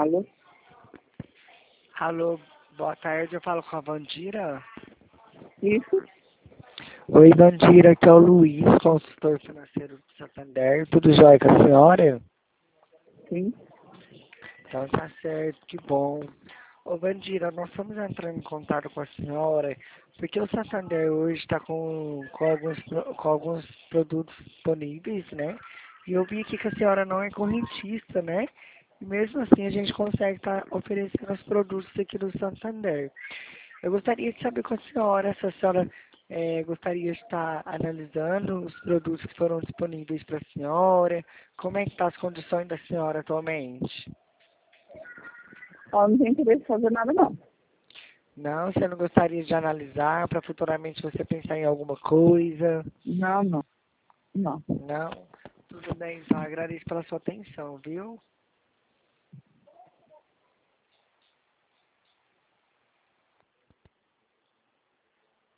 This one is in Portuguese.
Alô? Alô, boa tarde, eu falo com a Vandira. Isso? Oi, Vandira, aqui é o Luiz, consultor financeiro do Santander. Tudo jóia com a senhora? Sim. Então tá certo, que bom. Ô, Vandira, nós estamos entrando em contato com a senhora porque o Santander hoje está com alguns produtos disponíveis, né? E eu vi aqui que a senhora não é correntista, né? E mesmo assim a gente consegue estar oferecendo os produtos aqui do Santander. Eu gostaria de saber com a senhora se a senhora gostaria de estar analisando os produtos que foram disponíveis para a senhora, como é que estão as condições da senhora atualmente? Ó, não tem interesse em fazer nada, não. Não, você não gostaria de analisar para futuramente você pensar em alguma coisa? Não, não. Não. Não? Tudo bem, então agradeço pela sua atenção, viu?